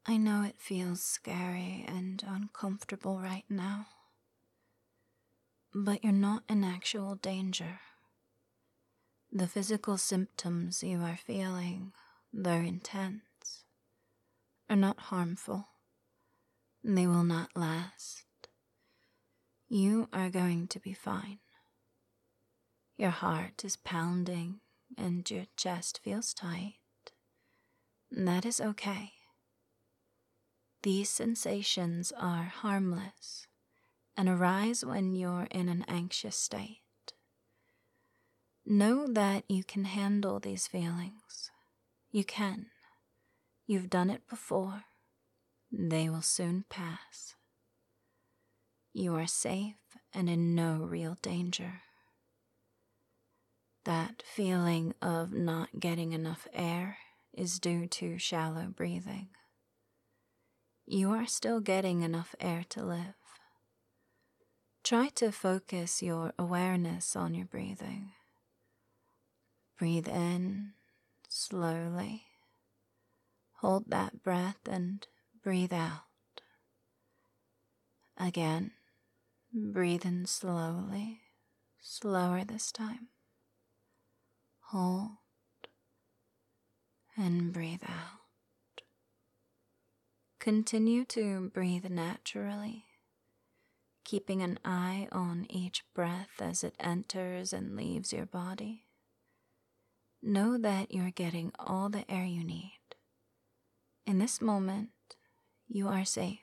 I know it feels scary and uncomfortable right now, but you're not in actual danger. The physical symptoms you are feeling, though intense, are not harmful. They will not last. You are going to be fine. Your heart is pounding and your chest feels tight. That is okay. These sensations are harmless and arise when you're in an anxious state. Know that you can handle these feelings. You can. You've done it before. They will soon pass. You are safe and in no real danger. That feeling of not getting enough air is due to shallow breathing. You are still getting enough air to live. Try to focus your awareness on your breathing. Breathe in slowly. Hold that breath and breathe out. Again, breathe in slowly, slower this time. Hold and breathe out. Continue to breathe naturally, keeping an eye on each breath as it enters and leaves your body. Know that you're getting all the air you need. In this moment, you are safe.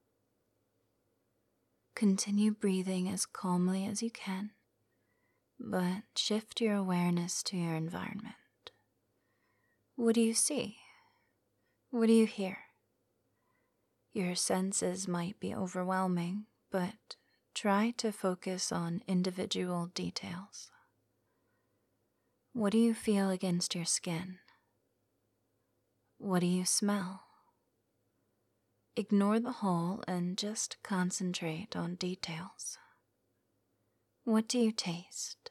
Continue breathing as calmly as you can, but shift your awareness to your environment. What do you see? What do you hear? Your senses might be overwhelming, but try to focus on individual details. What do you feel against your skin? What do you smell? Ignore the whole and just concentrate on details. What do you taste?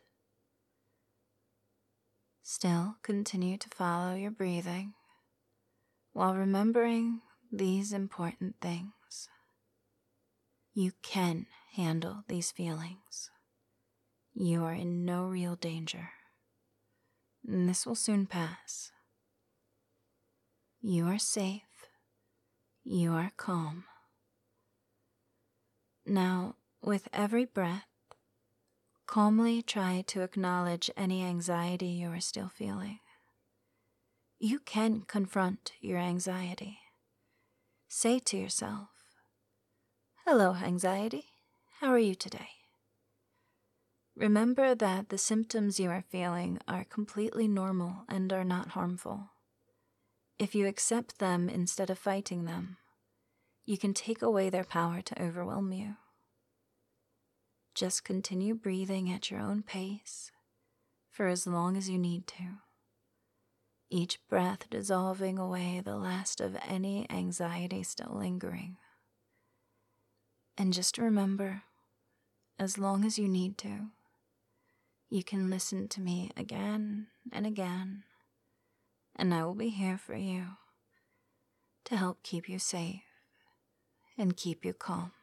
Still continue to follow your breathing while remembering these important things. You can handle these feelings. You are in no real danger. And this will soon pass. You are safe. You are calm. Now, with every breath, calmly try to acknowledge any anxiety you are still feeling. You can confront your anxiety. Say to yourself, "Hello, anxiety. How are you today?" Remember that the symptoms you are feeling are completely normal and are not harmful. If you accept them instead of fighting them, you can take away their power to overwhelm you. Just continue breathing at your own pace for as long as you need to, each breath dissolving away the last of any anxiety still lingering. And just remember, as long as you need to, you can listen to me again and again, and I will be here for you to help keep you safe and keep you calm.